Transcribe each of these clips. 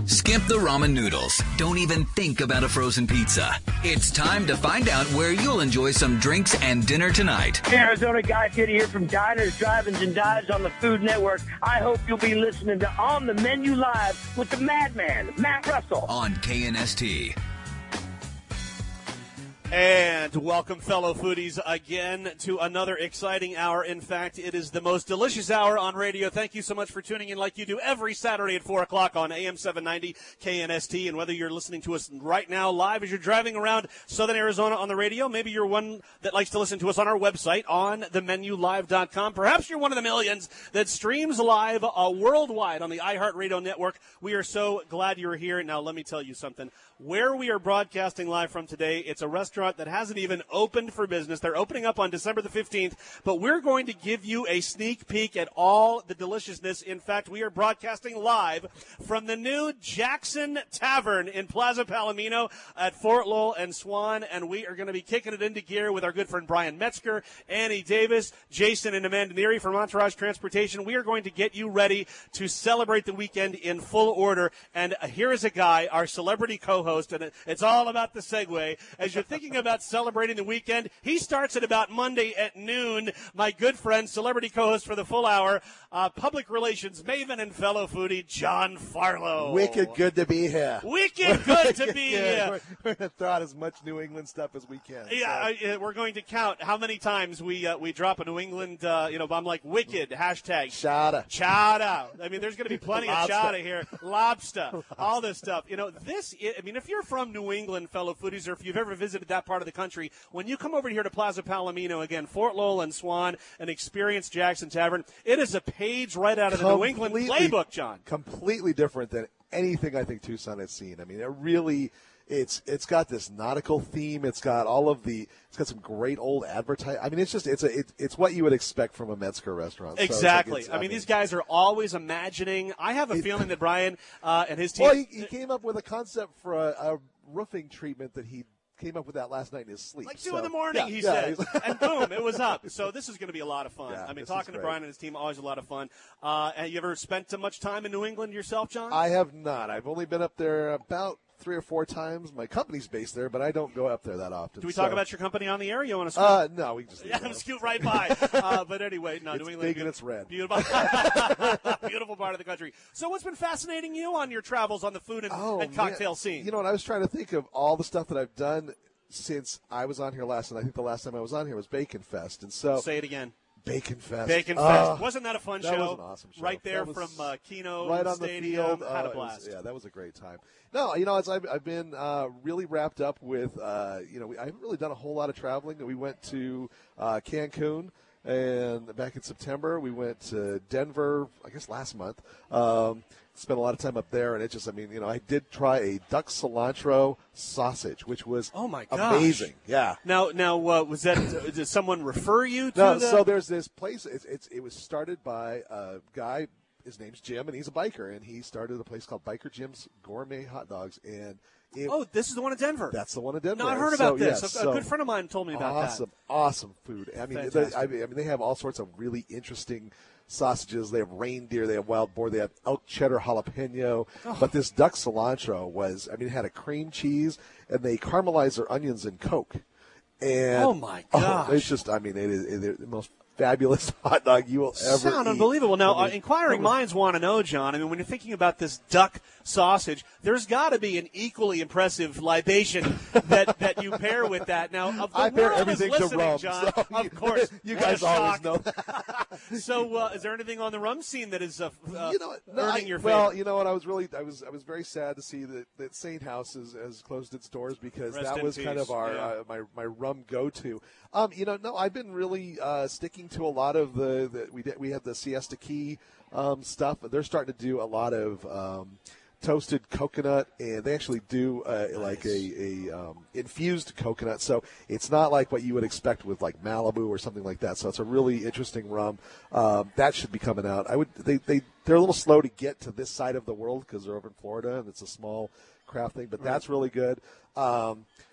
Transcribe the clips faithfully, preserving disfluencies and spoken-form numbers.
Skip the ramen noodles. Don't even think about a frozen pizza. It's time to find out where you'll enjoy some drinks and dinner tonight. Arizona Guy Fieri here from Diners, Drive-Ins, and Dives on the Food Network. I hope you'll be listening to On the Menu Live with the madman, Matt Russell. On K N S T. And welcome, fellow foodies, again to another exciting hour. In fact, it is the most delicious hour on radio. Thank you so much for tuning in like you do every Saturday at four o'clock on A M seven ninety K N S T. And whether you're listening to us right now live as you're driving around Southern Arizona on the radio, maybe you're one that likes to listen to us on our website, on the menu live dot com. Perhaps you're one of the millions that streams live uh, worldwide on the iHeartRadio network. We are so glad you're here. Now, let me tell you something. Where we are broadcasting live from today, it's a restaurant that hasn't even opened for business. They're opening up on December the fifteenth, but we're going to give you a sneak peek at all the deliciousness. In fact, we are broadcasting live from the new Jackson Tavern in Plaza Palomino at Fort Lowell and Swan, and we are going to be kicking it into gear with our good friend Brian Metzger, Annie Davis, Jason and Amanda Neary from Entourage Transportation. We are going to get you ready to celebrate the weekend in full order, and here is a guy, our celebrity co-host, host, and it's all about the segue. As you're thinking about celebrating the weekend, he starts at about Monday at noon. My good friend, celebrity co-host for the full hour, uh, public relations maven and fellow foodie, John Farlow. Wicked good to be here. Wicked good to be here. We're, we're going to throw out as much New England stuff as we can. Yeah, so. uh, we're going to count how many times we uh, we drop a New England, uh, you know, I'm like wicked, hashtag. Chowder. Chowder. I mean, there's going to be plenty of chowder here. Lobster. Lobster. All this stuff. You know, this, I mean, if you're from New England, fellow foodies, or if you've ever visited that part of the country, when you come over here to Plaza Palomino, again, Fort Lowell and Swan, and experience Jackson Tavern, it is a page right out of the New England playbook, John. Completely different than anything I think Tucson has seen. I mean, it really, it's it's got this nautical theme. It's got all of the, it's got some great old advertising. I mean, it's just, it's a, it, it's what you would expect from a Metzger restaurant. Exactly. So like I, I mean, mean, these guys are always imagining. I have a it, feeling that Brian uh, and his team. Well, he, he came up with a concept for a, a roofing treatment that he came up with that last night in his sleep. Like two so, in the morning, yeah, he yeah, said. And boom, it was up. So this is going to be a lot of fun. Yeah, I mean, this talking is to great. Brian and his team, always a lot of fun. Uh, and you ever spent uh, much time in New England yourself, John? I have not. I've only been up there about three or four times. My company's based there, but I don't go up there that often. Do we so. talk about your company on the air? You want to scoot? Uh, no, we just yeah, scoot right by. Uh, but anyway, no, it's New England. big and it's red. Beautiful, beautiful part of the country. So, what's been fascinating you on your travels on the food and, oh, and cocktail man. scene? You know what? I was trying to think of all the stuff that I've done since I was on here last, and I think the last time I was on here was Bacon Fest, and so say it again. Bacon Fest. Bacon uh, Fest. Wasn't that a fun that show? was an awesome show. Right there was from uh, Keno right on Stadium. the field. Had uh, a blast. Was, yeah, that was a great time. No, you know, as I've, I've been uh, really wrapped up with, uh, you know, we, I haven't really done a whole lot of traveling. We went to uh, Cancun. And back in September, we went to Denver, I guess last month. Um, spent a lot of time up there, and it just, I mean, you know, I did try a duck cilantro sausage, which was oh my gosh. amazing. Yeah. Now, now, uh, was that, uh, did someone refer you to No, the? so there's this place, it's, it's, it was started by a guy, his name's Jim, and he's a biker, and he started a place called Biker Jim's Gourmet Hot Dogs, and It, oh, this is the one in Denver. That's the one in Denver. No, I heard so, about this. Yes, a, so a good friend of mine told me about awesome, that. Awesome, awesome food. I mean, they, I mean, I mean, they have all sorts of really interesting sausages. They have reindeer. They have wild boar. They have elk cheddar jalapeno. Oh. But this duck cilantro was, I mean, it had a cream cheese, and they caramelized their onions in Coke. And oh my gosh! Oh, it's just, I mean, it is it is the most fabulous hot dog you will ever Sound eat. unbelievable. Now, I mean, uh, inquiring minds want to know, John. I mean, when you're thinking about this duck sausage, there's got to be an equally impressive libation that, that you pair with that. Now, of the I pair world everything is to listening, rum, John. so of course, you what a guys always shock. know that. So, uh, is there anything on the rum scene that is uh, uh, you know, no, earning I, your well, favor? you know what? I was really, I was, I was very sad to see that, that Saint House has, has closed its doors because Rest that in was peace. kind of our Yeah. uh, my my rum go to. Um, you know, no, I've been really uh, sticking to a lot of the, the we did, we had the Siesta Key um, stuff. They're starting to do a lot of um, toasted coconut, and they actually do uh, nice. like a, a um, infused coconut. So it's not like what you would expect with like Malibu or something like that. So it's a really interesting rum. Um, that should be coming out. I would they they they're a little slow to get to this side of the world because they're over in Florida and it's a small craft thing, but right. that's really good. Um,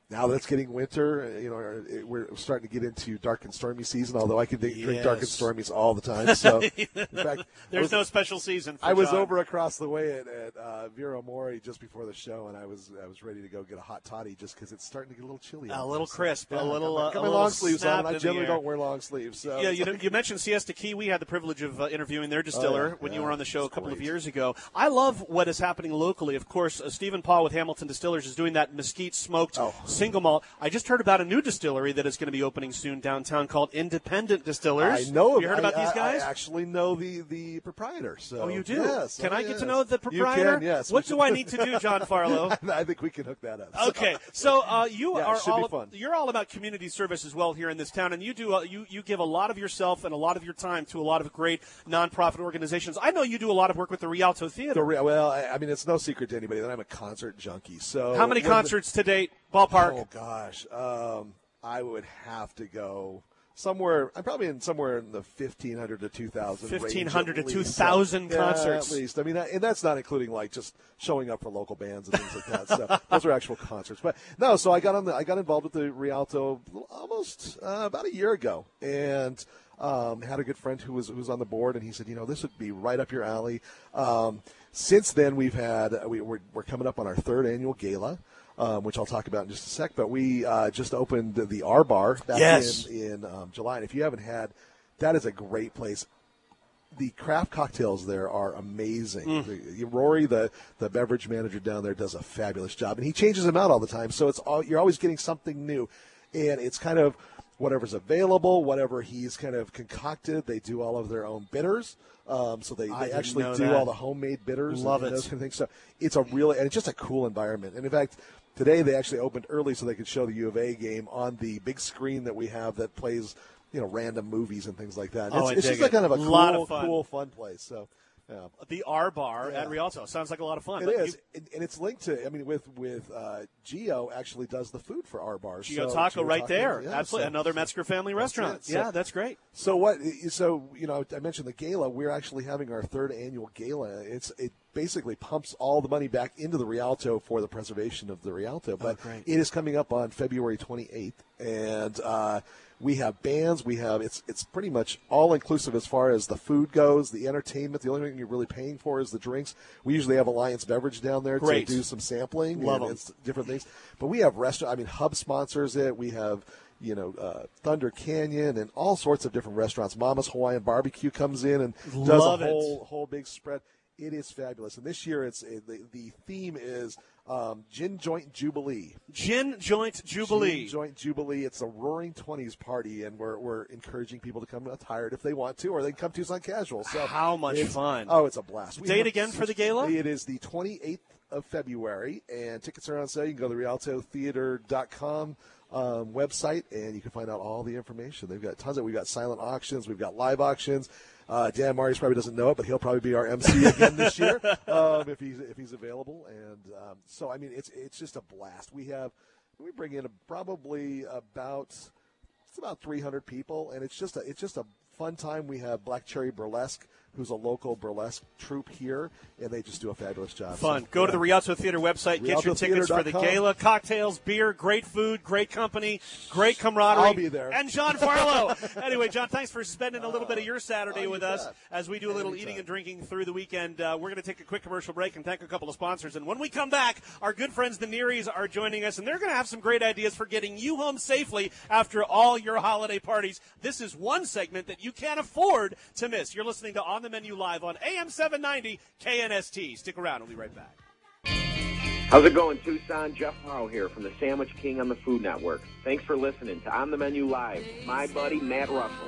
now that it's getting winter, you know, we're starting to get into dark and stormy season, although I can drink yes. dark and stormies all the time. So, in fact, there's was, no special season for I was John. over across the way at, at uh, Vero Mori just before the show, and I was I was ready to go get a hot toddy just because it's starting to get a little chilly. A little crisp, yeah, a little uh, got a my little long sleeves on. I generally air. don't wear long sleeves. So yeah, you, know, you mentioned Siesta Key. We had the privilege of uh, interviewing their distiller oh, yeah, when yeah, you were on the show a couple great. of years ago. I love what is happening locally. Of course, uh, Stephen Paul with Hamilton Distillers is doing that mesquite smoked oh. single malt. I just heard about a new distillery that is going to be opening soon downtown called Independent Distillers. I know. You heard about I, these guys? I actually know the, the proprietor. So. Oh, you do? Yes. Can oh, I yes. get to know the proprietor? You can, yes. What do I need to do, John Farlow? I think we can hook that up. So. Okay, so uh, you yeah, are should all be fun. you're all about community service as well here in this town, and you do uh, you you give a lot of yourself and a lot of your time to a lot of great nonprofit organizations. I know you do a lot of work with the Rialto Theater. The Re- well, I, I mean, it's no secret to anybody that I'm a concert junkie. So how many when concerts the, to date? Ballpark? Oh gosh, um, I would have to go somewhere. I'm probably in somewhere in the fifteen hundred to two thousand. Fifteen hundred to least. two thousand so, concerts, yeah, at least. I mean, that, and that's not including like just showing up for local bands and things like that. So those are actual concerts. But no, so I got on the I got involved with the Rialto almost uh, about a year ago, and. Um, had a good friend who was who was on the board, and he said, you know, this would be right up your alley. Um, since then, we've had we, we're, we're coming up on our third annual gala, um, which I'll talk about in just a sec. But we uh, just opened the R Bar back yes. in in um, July, and if you haven't had, that is a great place. The craft cocktails there are amazing. Mm. The, Rory, the, the beverage manager down there, does a fabulous job, and he changes them out all the time. So it's all, you're always getting something new, and it's kind of whatever's available, whatever he's kind of concocted. They do all of their own bitters, um, so they, they actually do that. all the homemade bitters. Love and, it. and those kind of things. So it's a really, and it's just a cool environment. And in fact, today they actually opened early so they could show the U of A game on the big screen that we have that plays, you know, random movies and things like that. Oh, it's it's just it. a kind of a lot cool, of fun. cool, fun place. So. Yeah. The R Bar yeah. at Rialto sounds like a lot of fun. It but is, you, and, and it's linked to. I mean, with with uh, Geo actually does the food for our bars. Geo so, Taco Geo right Taco, there, yeah, absolutely so, another Metzger family restaurant. That's so, yeah, that's great. So what? So you know, I mentioned the gala. We're actually having our third annual gala. It's it basically pumps all the money back into the Rialto for the preservation of the Rialto. But oh, it is coming up on February twenty-eighth, and. Uh, We have bands. We have it's it's pretty much all inclusive as far as the food goes, the entertainment. The only thing you're really paying for is the drinks. We usually have Alliance Beverage down there Great. to do some sampling. Love and them. it's different things. But we have restaurant. I mean, Hub sponsors it. We have you know uh, Thunder Canyon and all sorts of different restaurants. Mama's Hawaiian Barbecue comes in and does Love a whole it. whole big spread. It is fabulous. And this year, it's it, the, the theme is um, Gin Joint Jubilee. Gin Joint Jubilee. Gin Joint Jubilee. It's a Roaring Twenties party, and we're we're encouraging people to come attired if they want to, or they can come Tucson casual. So how much it's, fun! Oh, it's a blast. We Date have, again for the gala? It is the twenty-eighth of February, and tickets are on sale. You can go to the rialto theater dot com. Um, website, and you can find out all the information. They've got tons of. We've got silent auctions. We've got live auctions. Uh, Dan Marius probably doesn't know it, but he'll probably be our M C again this year um, if he's if he's available. And um, so, I mean, it's it's just a blast. We have we bring in a, probably about it's about three hundred people, and it's just a it's just a fun time. We have Black Cherry Burlesque, who's a local burlesque troupe here, and they just do a fabulous job. Fun. So, Go yeah. to the Rialto Theater website. Get your tickets for the gala. Cocktails, beer, great food, great company, great camaraderie. I'll be there. And John Farlow. Anyway, John, thanks for spending a little bit of your Saturday oh, with you us bet. as we do a little Anytime. eating and drinking through the weekend. Uh, we're going to take a quick commercial break and thank a couple of sponsors. And when we come back, our good friends, the Nearys, are joining us, and they're going to have some great ideas for getting you home safely after all your holiday parties. This is one segment that you can't afford to miss. You're listening to On the Menu Live on A M seven ninety K N S T. Stick around. We'll be right back. How's it going, Tucson? Jeff Morrow here from the Sandwich King on the Food Network. Thanks for listening to On the Menu Live. My buddy, Matt Russell.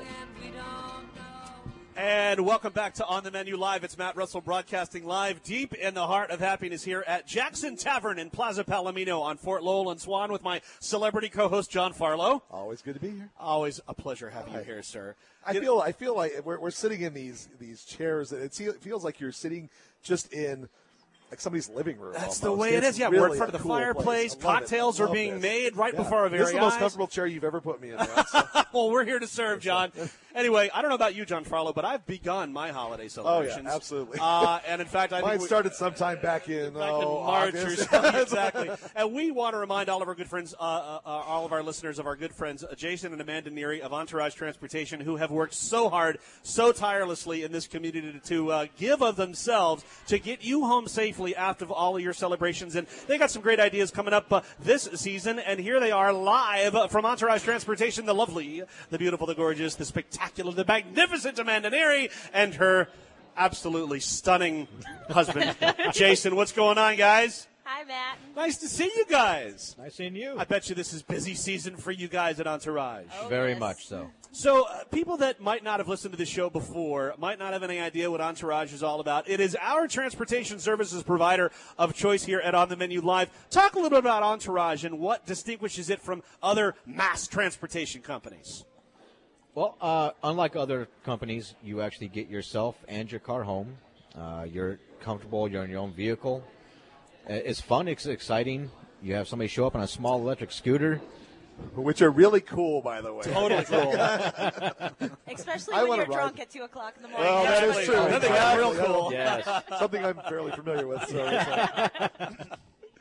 And welcome back to On the Menu Live. It's Matt Russell broadcasting live deep in the heart of happiness here at Jackson Tavern in Plaza Palomino on Fort Lowell and Swan with my celebrity co-host John Farlow. Always good to be here. Always a pleasure having you Hi. here, sir. I Get- feel I feel like we're we're sitting in these these chairs. It, it feels like you're sitting just in like somebody's living room. That's almost. the way it It's is. Yeah, really we're in front a of the cool fireplace. place. I love it. Cocktails I are love being this. made right Yeah. before our very This is the most eyes. comfortable chair you've ever put me in. Matt, so. Well, we're here to serve, John. Anyway, I don't know about you, John Farlow, but I've begun my holiday celebrations. Oh, yeah, absolutely. Uh, and, in fact, I Mine think we, started sometime back in, back oh, in March August. or something. Exactly. And we want to remind all of our good friends, uh, uh, uh, all of our listeners of our good friends, uh, Jason and Amanda Neary of Entourage Transportation, who have worked so hard, so tirelessly in this community to, to uh, give of themselves to get you home safely after all of your celebrations. And they got some great ideas coming up uh, this season. And here they are live from Entourage Transportation, the lovely, the beautiful, the gorgeous, the spectacular, the magnificent Amanda Neary and her absolutely stunning husband, Jason. What's going on, guys? Hi, Matt. Nice to see you guys. Nice seeing you. I bet you this is busy season for you guys at Entourage. Oh, Very yes. much so. So uh, people that might not have listened to this show before might not have any idea what Entourage is all about. It is our transportation services provider of choice here at On the Menu Live. Talk a little bit about Entourage and what distinguishes it from other mass transportation companies. Well, uh, unlike other companies, you actually get yourself and your car home. Uh, you're comfortable. You're in your own vehicle. Uh, It's fun. It's exciting. You have somebody show up on a small electric scooter. Which are really cool, by the way. Totally cool. Especially I when wanna you're ride. drunk at two o'clock in the morning. Well, that is true. I think that's real cool. Yes. Something I'm fairly familiar with. So it's like,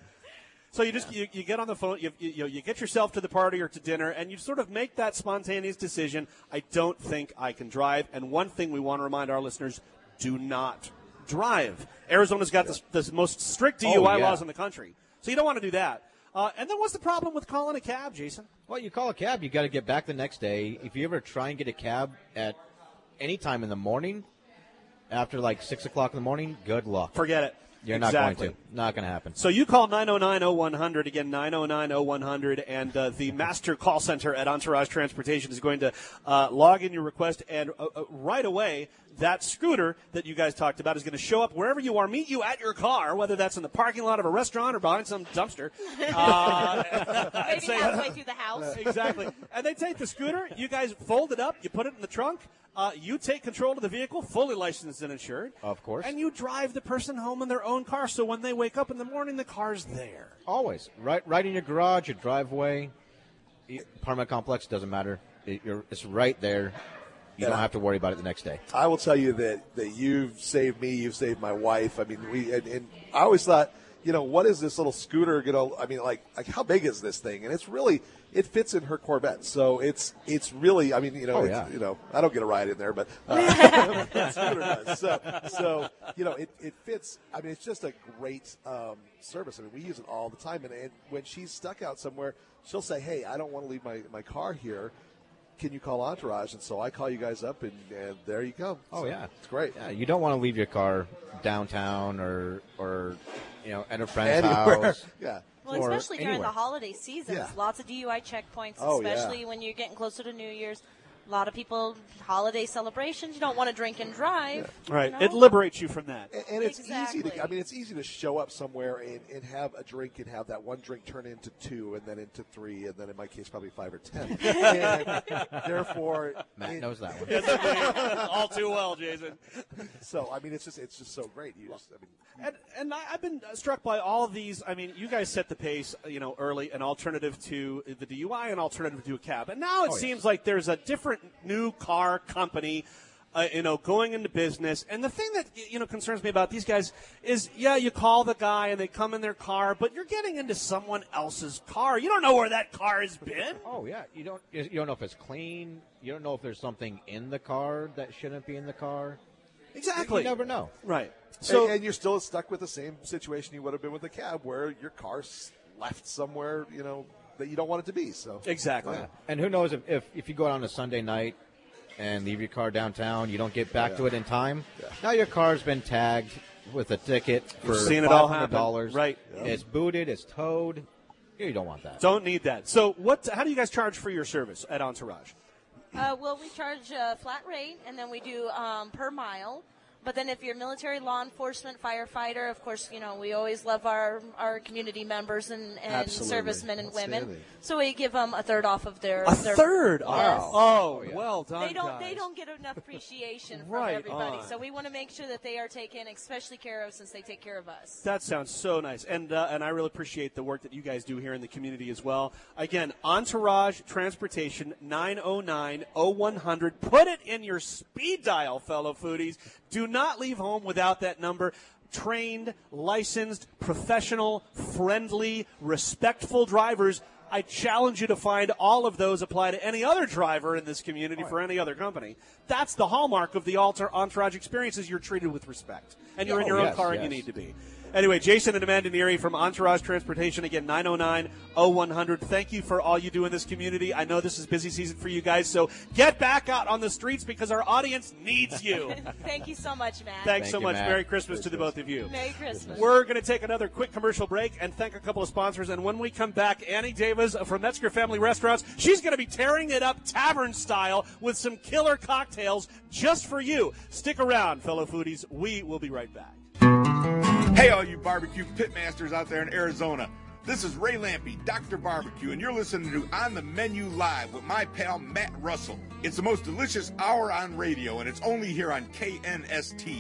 So you just you, you get on the phone, you, you, you know, you get yourself to the party or to dinner, and you sort of make that spontaneous decision. I don't think I can drive. And one thing we want to remind our listeners: do not drive. Arizona's got the, the most strict D U I Oh, yeah. laws in the country, so you don't want to do that. Uh, and then what's the problem with calling a cab, Jason? Well, you call a cab, you got to get back the next day. If you ever try and get a cab at any time in the morning, after like six o'clock in the morning, good luck. Forget it. You're Exactly. not going to. Not going to happen. So you call nine oh nine oh one hundred, again, nine oh nine oh one hundred, and uh, the master call center at Entourage Transportation is going to uh, log in your request, and uh, uh, right away, that scooter that you guys talked about is going to show up wherever you are, meet you at your car, whether that's in the parking lot of a restaurant or behind some dumpster. Uh, and Maybe say- halfway through the house. Exactly. And they take the scooter, you guys fold it up, you put it in the trunk, uh, you take control of the vehicle, fully licensed and insured. Of course. And you drive the person home in their own car, so when they wake up in the morning, the car's there. Always. Right right in your garage, your driveway, apartment complex, doesn't matter. It, you're, it's right there. You Yeah. don't have to worry about it the next day. I will tell you that, that you've saved me, you've saved my wife. I mean, we and, and I always thought, you know, what is this little scooter? You know, I mean, like, like how big is this thing? And it's really, it fits in her Corvette, so it's it's really, I mean, you know, Oh, it's, yeah. you know, I don't get a ride in there, but uh, the scooter does. So, so you know, it, it fits. I mean, it's just a great um, service. I mean, we use it all the time, and, and when she's stuck out somewhere, she'll say, "Hey, I don't want to leave my, my car here. Can you call Entourage?" And so I call you guys up, and, and there you go. Oh, So yeah. it's great. Yeah, you don't want to leave your car downtown or, or you know, at a friend's Anywhere. house. Yeah. Well, or especially during anywhere. the holiday seasons, Yeah. lots of D U I checkpoints, Oh, yeah. especially when you're getting closer to New Year's. A lot of people, holiday celebrations, you don't want to drink and drive. Right. you It know? liberates you from that. And, and it's easy Exactly. to, I mean, it's easy to show up somewhere and, and have a drink and have that one drink turn into two and then into three and then in my case probably five or ten. And therefore, Matt it- knows that one. All too well, Jason. So I mean, it's just it's just so great. You just, I mean, And, and I, I've been struck by all of these. I mean, you guys set the pace, you know, early, an alternative to the D U I, an alternative to a cab. And now it Oh, yes. seems like there's a different new car company, uh, you know, going into business. And the thing that, you know, concerns me about these guys is, yeah, you call the guy and they come in their car, but you're getting into someone else's car. You don't know where that car has been. Oh yeah, you don't you don't know if it's clean. You don't know if there's something in the car that shouldn't be in the car. Exactly. You never know. Right. so So, and, you're still stuck with the same situation you would have been with the cab, where your car's left somewhere, you know, that you don't want it to be. So exactly. Yeah. And who knows if, if, if you go out on a Sunday night and leave your car downtown, you don't get back Yeah. to it in time. Yeah. Now your car's been tagged with a ticket for We've seen it all five hundred dollars. happen. Right. It's booted. It's towed. You don't want that. Don't need that. So, what? How do you guys charge for your service at Entourage? Uh, well, we charge a flat rate, and then we do um, per mile. But then if you're military, law enforcement, firefighter, of course, you know, we always love our, our community members and, and servicemen and women. So we give them a third off of their... A their, third? Yes. Wow. Oh, yeah. Well done, They don't, guys. they don't get enough appreciation from Right everybody. on. So we want to make sure that they are taken especially care of since they take care of us. That sounds so nice. And uh, and I really appreciate the work that you guys do here in the community as well. Again, Entourage Transportation, nine oh nine oh one hundred. Put it in your speed dial, fellow foodies. Do not leave home without that number. Trained, licensed, professional, friendly, respectful drivers. I challenge you to find all of those apply to any other driver in this community for any other company. That's the hallmark of the Alter Entourage experience is you're treated with respect. And you're in your Oh, own yes, car yes. and you need to be. Anyway, Jason and Amanda Neary from Entourage Transportation, again, nine oh nine oh one hundred. Thank you for all you do in this community. I know this is busy season for you guys, so get back out on the streets because our audience needs you. Thank you so much, Matt. Thanks Thank so you, much. Matt. Merry Christmas to the both of you. Merry Christmas. We're going to take another quick commercial break and thank a couple of sponsors. And when we come back, Annie Davis from Metzger Family Restaurants, she's going to be tearing it up tavern style with some killer cocktails just for you. Stick around, fellow foodies. We will be right back. Hey, all you barbecue pitmasters out there in Arizona. This is Ray Lampy, Doctor Barbecue, and you're listening to On the Menu Live with my pal Matt Russell. It's the most delicious hour on radio, and it's only here on K N S T.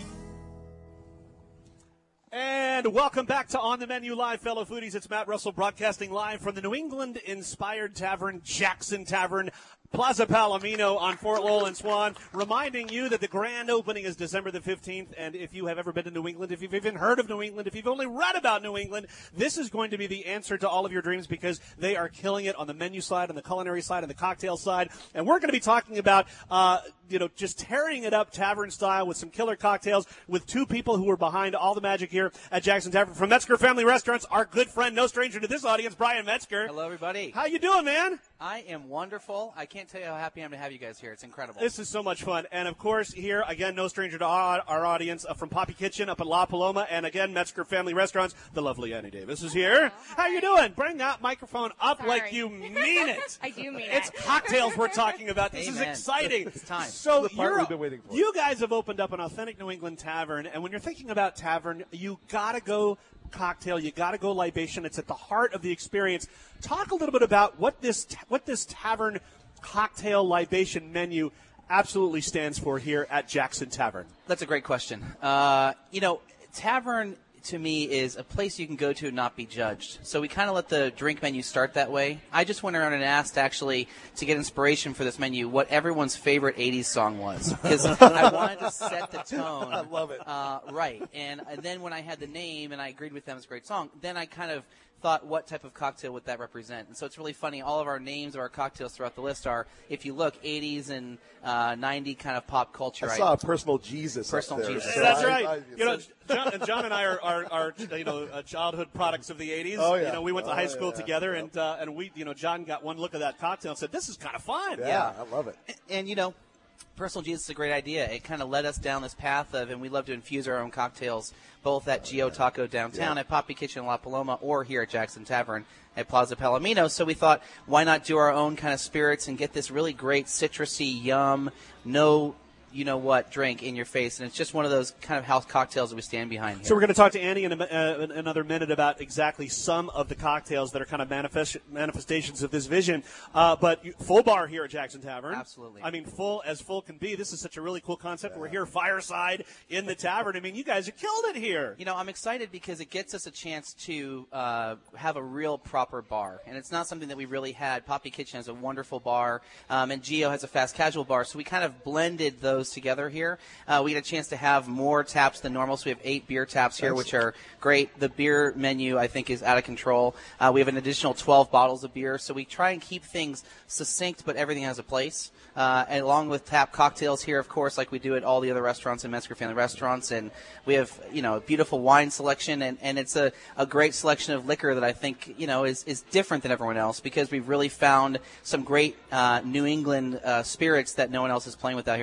And welcome back to On the Menu Live, fellow foodies. It's Matt Russell broadcasting live from the New England-inspired tavern, Jackson Tavern, Plaza Palomino on Fort Lowell and Swan, reminding you that the grand opening is December the fifteenth, and if you have ever been to New England, if you've even heard of New England, if you've only read about New England, this is going to be the answer to all of your dreams because they are killing it on the menu side, on the culinary side, on the cocktail side, and we're going to be talking about, uh, you know, just tearing it up tavern style with some killer cocktails with two people who are behind all the magic here at Jackson Tavern. From Metzger Family Restaurants, our good friend, no stranger to this audience, Brian Metzger. Hello, everybody. How you doing, man? I am wonderful. I can't tell you how happy I am to have you guys here. It's incredible. This is so much fun. And, of course, here, again, no stranger to our, our audience uh, from Poppy Kitchen up at La Paloma. And, again, Metzger Family Restaurants, the lovely Annie Davis is here. How you doing? Bring that microphone up Sorry. like you mean it. I do mean It's it. cocktails we're talking about. This Amen. is exciting. It's time. So The part you're, we've been waiting for. you guys have opened up an authentic New England tavern. And when you're thinking about tavern, you got to go cocktail. You got to go libation. It's at the heart of the experience. Talk a little bit about what this what this tavern cocktail libation menu absolutely stands for here at Jackson Tavern. That's a great question. Uh, you know, tavern to me is a place you can go to and not be judged. So we kind of let the drink menu start that way. I just went around and asked actually to get inspiration for this menu what everyone's favorite eighties song was because I wanted to set the tone. I love it. Uh, right. And, and then when I had the name and I agreed with them it's a great song, then I kind of thought what type of cocktail would that represent. And so it's really funny. All of our names of our cocktails throughout the list are, if you look, eighties and uh, ninety kind of pop culture. I saw a personal Jesus. Personal up there. Jesus. So That's I- right. I- you know, John and, John and I are, are, are you know, uh, childhood products of the eighties. Oh, yeah. You know, we went to Oh, high school yeah. together, Yep. and uh, and we, you know, John got one look at that cocktail and said, "This is kind of fun." yeah, Yeah. I love it. And, you know, Personal Jesus is a great idea. It kind of led us down this path of, and we love to infuse our own cocktails, both at Gio Taco downtown, Yeah. at Poppy Kitchen in La Paloma, or here at Jackson Tavern at Plaza Palomino. So we thought, why not do our own kind of spirits and get this really great citrusy, yum, no you know what drink in your face, and it's just one of those kind of house cocktails that we stand behind here. So we're going to talk to Annie in, a, uh, in another minute about exactly some of the cocktails that are kind of manifest, manifestations of this vision. Uh, but you- full bar here at Jackson Tavern. Absolutely. I mean, full as full can be. This is such a really cool concept. Yeah. We're here fireside in the tavern. I mean, you guys have killed it here. You know, I'm excited because it gets us a chance to uh, have a real proper bar, and it's not something that we really had. Poppy Kitchen has a wonderful bar, um, and Gio has a fast casual bar, so we kind of blended those together here. Uh, we had a chance to have more taps than normal, so we have eight beer taps here, which are great. The beer menu, I think, is out of control. Uh, we have an additional twelve bottles of beer, so we try and keep things succinct, but everything has a place. Uh, and along with tap cocktails here, of course, like we do at all the other restaurants in Metzger Family Restaurants, and we have, you know, a beautiful wine selection, and, and it's a, a great selection of liquor that I think, you know, is, is different than everyone else because we've really found some great uh, New England uh, spirits that no one else is playing with out here that we can kind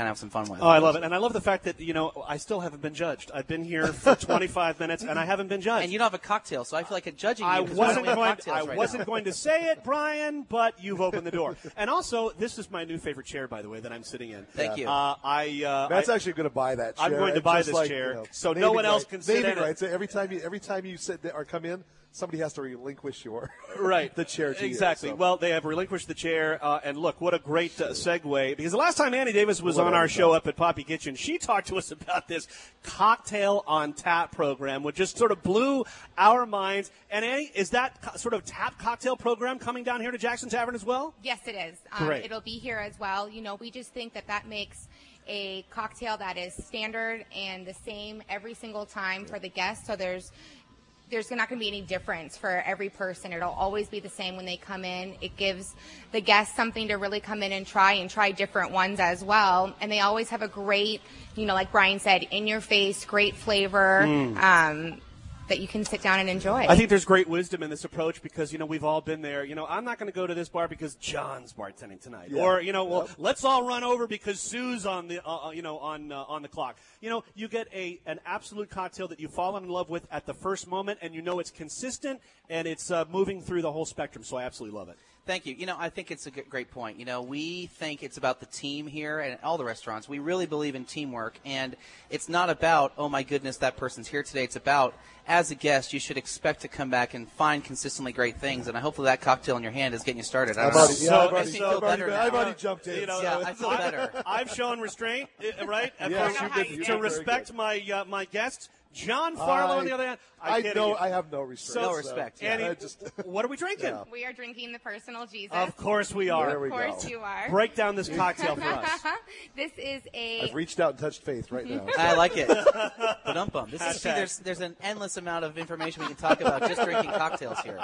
kind of have some fun with. Oh, I love it. And I love the fact that, you know, I still haven't been judged. I've been here for twenty-five minutes, and I haven't been judged. And you don't have a cocktail, so I feel like a judging you. I wasn't, going, I right wasn't now. going to say it, Brian, but you've opened the door. And also, this is my new favorite chair, by the way, that I'm sitting in. Thank you. Uh, I, uh, Matt's I, actually going to buy that chair. I'm going to buy Just this like, chair, you know, so no one else right, can sit naming in it. right. So every time you every time you sit there or come in, somebody has to relinquish your right the chair to exactly. you. So. Well, they have relinquished the chair, uh, and look, what a great uh, segue! Because the last time Annie Davis was What on a our time. show up at Poppy Kitchen, she talked to us about this cocktail on tap program, which just sort of blew our minds. And Annie, is that co- sort of tap cocktail program coming down here to Jackson Tavern as well? Yes, it is. Um, Great. It'll be here as well. You know, we just think that that makes a cocktail that is standard and the same every single time for the guests. So there's there's not going to be any difference for every person. It'll always be the same when they come in. It gives the guests something to really come in and try and try different ones as well. And they always have a great, you know, like Brian said, in your face, great flavor. Mm. Um, that you can sit down and enjoy. I think there's great wisdom in this approach because, you know, we've all been there. You know, I'm not going to go to this bar because John's bartending tonight. Yeah. Or, you know, well, Yep. let's all run over because Sue's on the, uh, you know, on uh, on the clock. You know, you get a an absolute cocktail that you've fallen in love with at the first moment, and you know it's consistent and it's uh, moving through the whole spectrum. So I absolutely love it. Thank you. You know, I think it's a g- great point. You know, we think it's about the team here and at all the restaurants. We really believe in teamwork, and it's not about, oh, my goodness, that person's here today. It's about, as a guest, you should expect to come back and find consistently great things, and I hopefully that cocktail in your hand is getting you started. I I've don't know. already, yeah, So- I've already, makes me so- feel I've already, better I've now. already jumped in. You know, Yeah, so- I feel better. I've shown restraint, uh, right? Of Yes, course, you I know how did. you You to did. Very respect good. my uh, my guests. John Farlow, on the other hand, I'm I kidding know you. I have no restraint. No so- respect, yeah. Annie, I just, what are we drinking? Yeah. We are drinking the Personal Jesus. Of course we are. There we Of course go. you are. Break down this cocktail for us. This is a I've reached out and touched Faith right now. I like it. But um bum. This is see, Hashtag. there's there's an endless amount of information we can talk about just drinking cocktails here.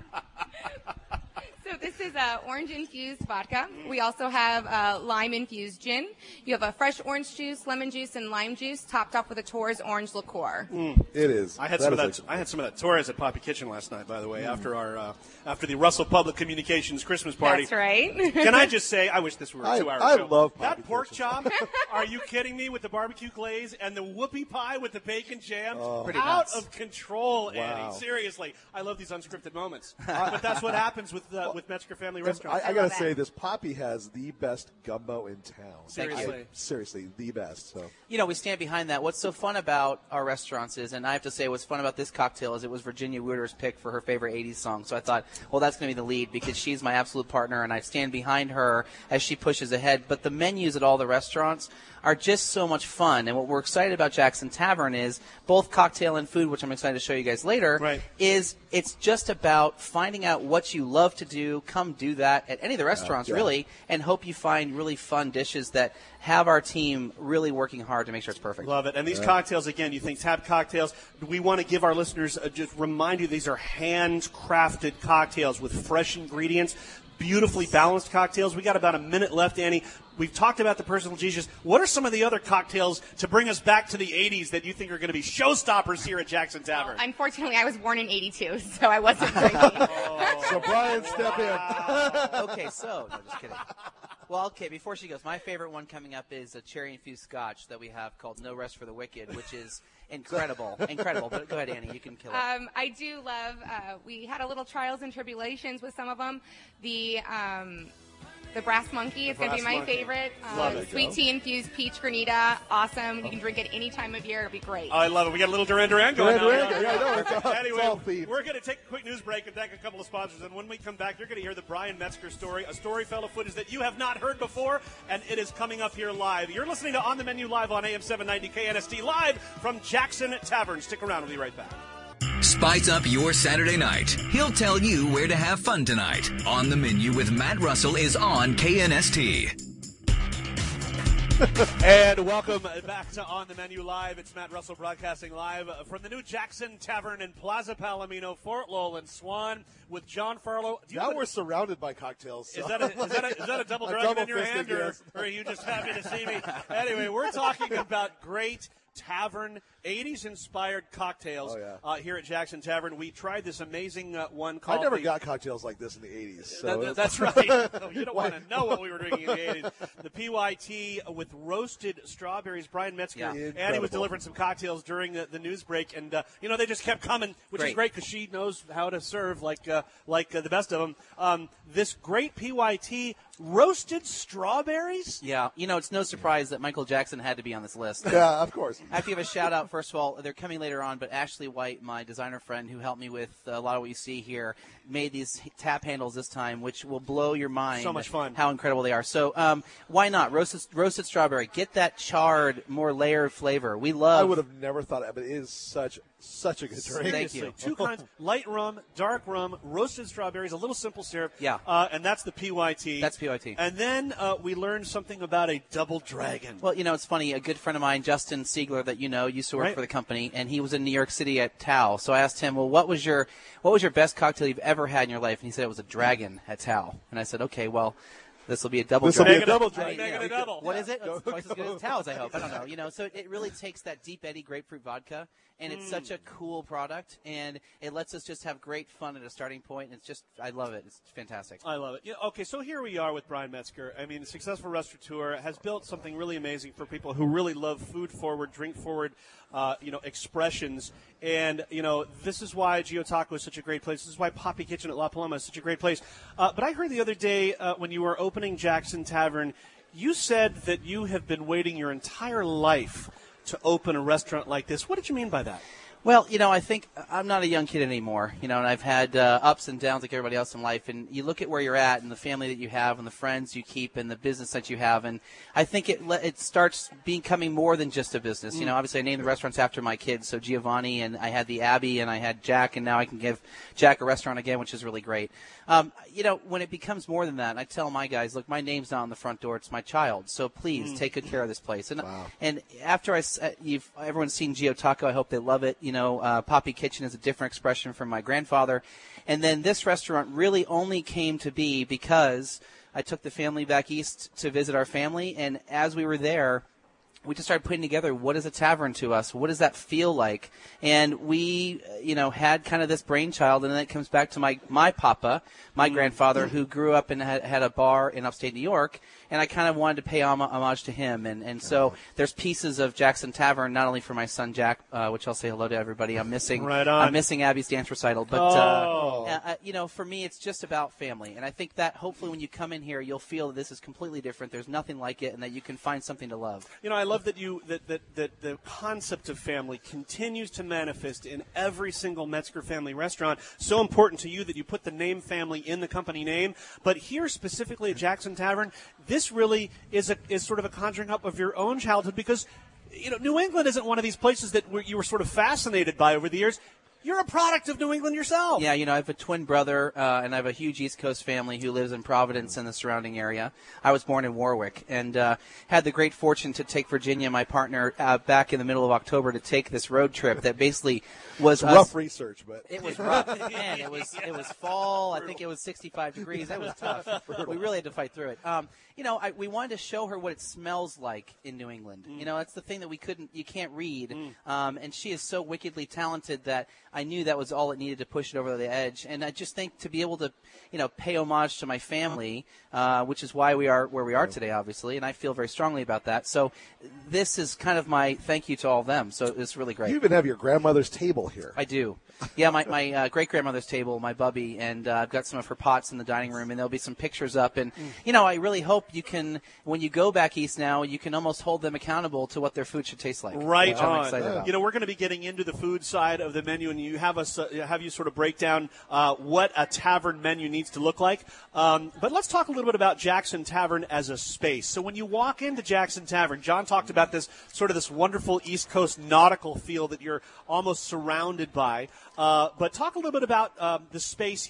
So this is uh, orange-infused vodka. We also have uh, lime-infused gin. You have a fresh orange juice, lemon juice, and lime juice, topped off with a Torres orange liqueur. It is. I had That some of is that. a- I had some of that Torres at Poppy Kitchen last night, by the Mm. way, after our uh, after the Russell Public Communications Christmas party. That's right. Can I just say, I wish this were a I- two-hour I show. love that Poppy pork Kitchen. chop. Are you kidding me? With the barbecue glaze and the whoopie pie with the bacon jam, Pretty out nuts. of control, Wow. Annie. Seriously, I love these unscripted moments. But that's what happens with uh, with Metzger Family And Restaurants. I, I gotta love say, it. this Poppy has the best gumbo in town. Seriously. I- seriously, the best. So You know, we stand behind that. What's so fun about our restaurants is, and I have to say what's fun about this cocktail is it was Virginia Wooter's pick for her favorite eighties song. So I thought, well, that's going to be the lead because she's my absolute partner, and I stand behind her as she pushes ahead. But the menus at all the restaurants are just so much fun. And what we're excited about Jackson Tavern is both cocktail and food, which I'm excited to show you guys later, Right. is it's just about finding out what you love to do. Come do that at any of the restaurants, yeah. really, and hope you find really fun dishes that have our team really working hard to make sure it's perfect. Love it. And these cocktails, again, you think tap cocktails. We want to give our listeners, uh, just remind you, these are handcrafted cocktails with fresh ingredients, beautifully balanced cocktails. We got about a minute left, Annie. We've talked about the Personal Jesus. What are some of the other cocktails to bring us back to the eighties that you think are going to be showstoppers here at Jackson Tavern? Unfortunately, I was born in eighty-two, so I wasn't drinking. So Brian, step in. Okay, so no, just kidding. Well, okay, before she goes, my favorite one coming up is a cherry-infused scotch that we have called No Rest for the Wicked, which is incredible, incredible. But go ahead, Annie, you can kill it. Um, I do love. Uh, we had a little trials and tribulations with some of them. The um, the Brass Monkey is going to be Brass my Monkey. favorite. Love Um, it. sweet tea infused peach granita, awesome. You can drink it any time of year. It'll be great. Oh, I love it. We got a little Duran Duran going Duran on. Duran, yeah, I know, it's all- it's anyway, all themed. we're going to take a quick news break and thank a couple of sponsors. And when we come back, you're going to hear the Brian Metzger story, a story, fellow footage that you have not heard before, and it is coming up here live. You're listening to On the Menu live on A M seven ninety K N S T, live from Jackson Tavern. Stick around. We'll be right back. Spice up your Saturday night. He'll tell you where to have fun tonight. On the Menu with Matt Russell is on K N S T. And welcome back to On the Menu Live. It's Matt Russell broadcasting live from the new Jackson Tavern in Plaza Palomino, Fort Lowell, and Swan with John Farlow. Do you Now have a- we're surrounded by cocktails. So. Is that, a, is, that a, is that a double A dragon double in your hand, fisted, or, yes. or are you just happy to see me? Anyway, we're talking about great tavern, eighties-inspired cocktails oh, yeah. uh, here at Jackson Tavern. We tried this amazing uh, one called I never the, got cocktails like this in the eighties. So that, that, that's right. Oh, you don't want to know what we were drinking in the eighties. The P Y T with roasted strawberries. Brian Metzger, Yeah. and he was delivering some cocktails during the, the news break, and uh, you know they just kept coming, which Great. is great because she knows how to serve like uh, like uh, the best of them. Um, this great P Y T roasted strawberries. Yeah, you know, it's no surprise that Michael Jackson had to be on this list. Yeah, of course. I have to give a shout out, first of all, they're coming later on, but Ashley White, my designer friend who helped me with a lot of what you see here, made these tap handles this time, which will blow your mind. So much fun. How incredible they are. So um, why not? Roasted, roasted strawberry. Get that charred, more layered flavor. We love. I would have never thought it, but it is such such a good drink. Thank you. Two kinds: light rum, dark rum, roasted strawberries, a little simple syrup. Yeah. uh, and that's the P Y T. That's P Y T. And then uh, we learned something about a double dragon. Well, you know, it's funny. A good friend of mine, Justin Siegler, that you know, used to work Right. for the company, and he was in New York City at Tao. So I asked him, well, what was your what was your best cocktail you've ever had in your life? And he said it was a dragon at Tao. And I said, okay, well, this will be a double This'll dragon. be a double I dragon. mean, Make it yeah. a double. What is it? It's twice as good as Tao's, I hope. I don't know. You know, so it really takes that Deep Eddy grapefruit vodka, and it's such a cool product, and it lets us just have great fun at a starting point. And it's just, I love it. It's fantastic. I love it. Yeah, okay, so here we are with Brian Metzger. I mean, a successful restaurateur has built something really amazing for people who really love food-forward, drink-forward, uh, you know, expressions. And, you know, this is why Gio Taco is such a great place. This is why Poppy Kitchen at La Paloma is such a great place. Uh, but I heard the other day uh, when you were opening Jackson Tavern, you said that you have been waiting your entire life to open a restaurant like this. What did you mean by that? Well, you know, I think I'm not a young kid anymore, you know, and I've had uh, ups and downs like everybody else in life. And you look at where you're at and the family that you have and the friends you keep and the business that you have. And I think it it starts becoming more than just a business. Mm. You know, obviously I named the restaurants after my kids. So Giovanni, and I had the Abbey, and I had Jack, and now I can give Jack a restaurant again, which is really great. Um, you know, when it becomes more than that, I tell my guys, look, my name's not on the front door. It's my child. So please mm. take good care of this place. And wow. and after I, you've, everyone's seen Gio Taco. I hope they love it. You know, uh, Poppy Kitchen is a different expression from my grandfather. And then this restaurant really only came to be because I took the family back east to visit our family. And as we were there, we just started putting together, what is a tavern to us? What does that feel like? And we, you know, had kind of this brainchild, and then it comes back to my, my papa, my mm-hmm. grandfather, who grew up and had, had a bar in upstate New York, and I kind of wanted to pay hom- homage to him. And, and so there's pieces of Jackson Tavern, not only for my son Jack, uh, which I'll say hello to everybody. I'm missing right on. I'm missing Abby's dance recital. But, oh. uh, uh, you know, for me, it's just about family. And I think that hopefully when you come in here, you'll feel that this is completely different. There's nothing like it, and that you can find something to love. You know, I love that you that, that, that the concept of family continues to manifest in every single Metzger family restaurant. So important to you that you put the name family in the company name. But here specifically at Jackson Tavern, this really is a is sort of a conjuring up of your own childhood, because, you know, New England isn't one of these places that you were sort of fascinated by over the years. You're a product of New England yourself. Yeah, you know, I have a twin brother, uh, and I have a huge East Coast family who lives in Providence and the surrounding area. I was born in Warwick, and uh, had the great fortune to take Virginia, my partner, uh, back in the middle of October to take this road trip that basically was it's us. rough research, but it was rough. Man, it was it was fall. I think it was sixty-five degrees. It was tough. We really had to fight through it. Um, you know, I, we wanted to show her what it smells like in New England. Mm. You know, that's the thing that we couldn't, you can't read. Mm. Um, and she is so wickedly talented that I knew that was all it needed to push it over the edge. And I just think to be able to, you know, pay homage to my family, uh, which is why we are where we are today, obviously, and I feel very strongly about that. So this is kind of my thank you to all of them. So it's really great. You even have your grandmother's table here. I do. Yeah, my, my uh, great-grandmother's table, my bubby, and uh, I've got some of her pots in the dining room, and there'll be some pictures up. And, mm. you know, I really hope you can, when you go back east now, you can almost hold them accountable to what their food should taste like. Right which I'm on. excited about. You know, we're going to be getting into the food side of the menu, and you have us uh, have you sort of break down uh, what a tavern menu needs to look like. Um, but let's talk a little bit about Jackson Tavern as a space. So when you walk into Jackson Tavern, John talked about this sort of this wonderful East Coast nautical feel that you're almost surrounded by. Uh, but talk a little bit about um, the space here.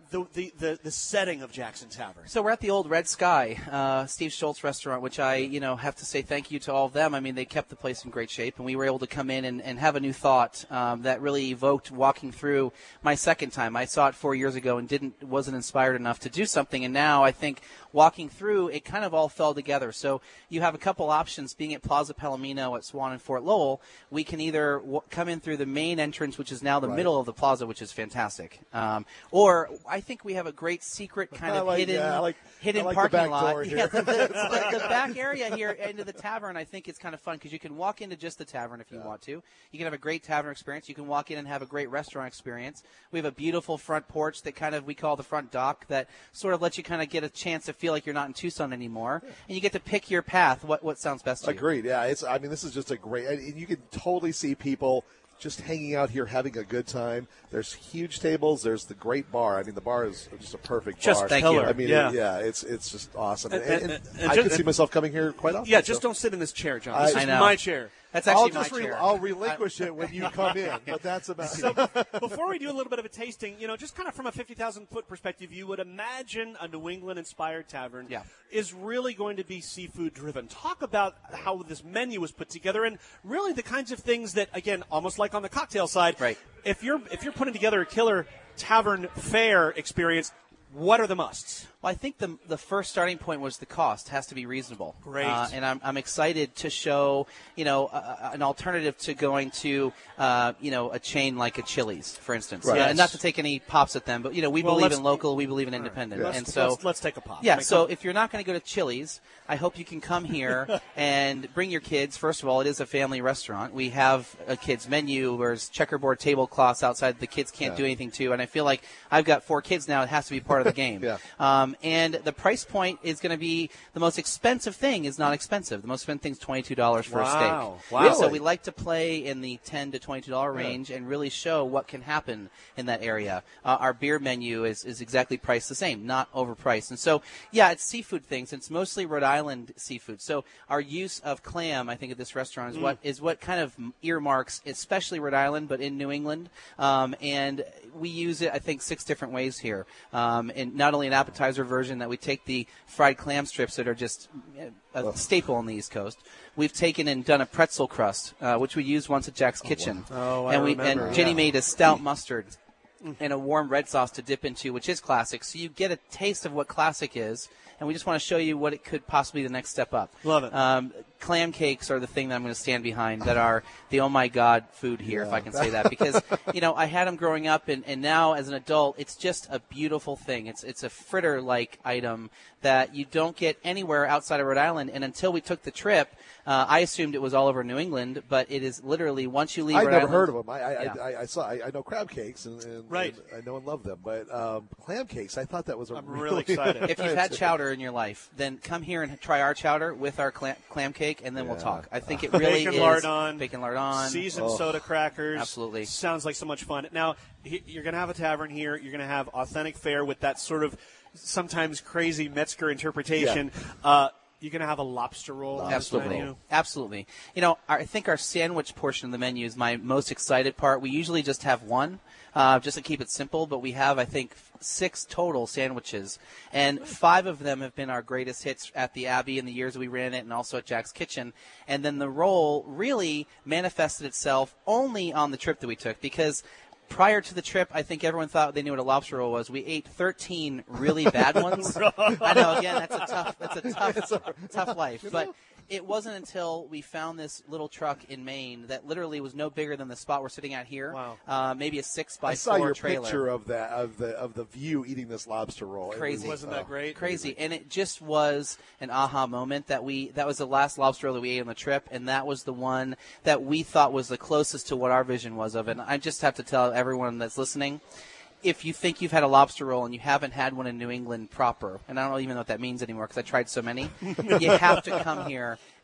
the, the, the, the setting of Jackson Tavern? So we're at the old Red Sky, uh, Steve Schultz restaurant, which I, you know, have to say thank you to all of them. I mean, they kept the place in great shape, and we were able to come in and, and have a new thought um, that really evoked walking through my second time. I saw it four years ago and didn't wasn't inspired enough to do something, and now I think walking through, it kind of all fell together. So you have a couple options. Being at Plaza Palomino at Swan and Fort Lowell, we can either w- come in through the main entrance, which is now the right. middle of the plaza, which is fantastic, um, or I think we have a great secret kind of like, hidden yeah, I like, hidden I like parking the back lot. Door here. Yeah, the, the, the, the back area here into the tavern, I think, is kind of fun because you can walk into just the tavern if you yeah. want to. You can have a great tavern experience. You can walk in and have a great restaurant experience. We have a beautiful front porch that kind of we call the front dock that sort of lets you kind of get a chance to feel like you're not in Tucson anymore, yeah. and you get to pick your path. What what sounds best to you? Agreed. Yeah, it's. I mean, this is just a great. And you can totally see people just hanging out here, having a good time. There's huge tables. There's the great bar. I mean, the bar is just a perfect just bar. Thank you. I mean, yeah. it, yeah, it's it's just awesome. And, and, and, and, and I just, can see myself coming here quite often. Yeah, just so. don't sit in this chair, John. This I, is I know. my chair. That's actually I'll just my re- chair. I'll relinquish it when you come in, but that's about so, it. Before we do a little bit of a tasting, you know, just kind of from a fifty thousand foot perspective, you would imagine a New England-inspired tavern yeah. is really going to be seafood-driven. Talk about how this menu was put together and really the kinds of things that, again, almost like on the cocktail side, right. if you're if you're putting together a killer tavern fare experience, what are the musts? Well, I think the the first starting point was the cost has to be reasonable. Great. Uh, and I'm I'm excited to show, you know, uh, an alternative to going to, uh, you know, a chain like a Chili's, for instance. Right. Yeah, Yes. And not to take any pops at them, but, you know, we Well, believe let's- in local, we believe in independent. Let's, And so let's, let's take a pop. Yeah, Make so a- if you're not going to go to Chili's, I hope you can come here and bring your kids. First of all, it is a family restaurant. We have a kids menu. There's checkerboard tablecloths outside the kids can't Yeah. do anything to. And I feel like I've got four kids now. It has to be part of the game. Yeah. Um, and the price point is going to be the most expensive thing is not expensive. The most expensive thing is twenty-two dollars for Wow. a steak. Wow. So Really? we like to play in the ten to twenty-two dollars range and really show what can happen in that area. Uh, our beer menu is, is exactly priced the same, not overpriced. And so, yeah, it's seafood things. It's mostly Rhode Island seafood. So our use of clam, I think, at this restaurant is Mm. what is what kind of earmarks, especially Rhode Island, but in New England. Um, and we use it, I think, six different ways here. Um, and not only an appetizer version that we take the fried clam strips that are just a staple on the East Coast. We've taken and done a pretzel crust, uh, which we used once at Jack's Kitchen. Oh, I and we remember, and Jenny yeah. made a stout mustard and a warm red sauce to dip into, which is classic. So you get a taste of what classic is, and we just want to show you what it could possibly be the next step up. Love it. Um, clam cakes are the thing that I'm going to stand behind that are the oh my God food here, Yeah. if I can say that, because you know I had them growing up, and, and now as an adult, it's just a beautiful thing. It's it's a fritter like item that you don't get anywhere outside of Rhode Island, and until we took the trip, uh, I assumed it was all over New England, but it is literally once you leave. I've Rhode never Island, heard of them. I I, Yeah. I, I saw. I, I know crab cakes, and, and, Right. and I know and love them. But um, clam cakes, I thought that was a I'm really, really excited. If you've had chowder in your life, then come here and try our chowder with our clam, clam cake, and then we'll Yeah. talk. I think it really Bacon is lardon, bacon lardon. seasoned Oh. soda crackers. Absolutely. Sounds like so much fun. Now, he- you're going to have a tavern here. You're going to have authentic fare with that sort of sometimes crazy Metzger interpretation. Uh, you're going to have a lobster roll. on this Absolutely. menu. Absolutely. You know, our, I think our sandwich portion of the menu is my most excited part. We usually just have one, uh, just to keep it simple, but we have, I think, six total sandwiches, and five of them have been our greatest hits at the Abbey in the years we ran it and also at Jack's Kitchen. And then the roll really manifested itself only on the trip that we took, because prior to the trip, I think everyone thought they knew what a lobster roll was. We ate thirteen really bad ones. I know, again, that's a tough, that's a tough, tough life. But it wasn't until we found this little truck in Maine that literally was no bigger than the spot we're sitting at here. Wow. Uh, maybe a six by I saw four your trailer. picture of that of the of the view eating this lobster roll. It Crazy. Wasn't that great? Crazy, and it just was an aha moment that we that was the last lobster roll that we ate on the trip, and that was the one that we thought was the closest to what our vision was of it. And I just have to tell everyone that's listening, if you think you've had a lobster roll and you haven't had one in New England proper, and I don't even know what that means anymore because I tried so many, you have to come here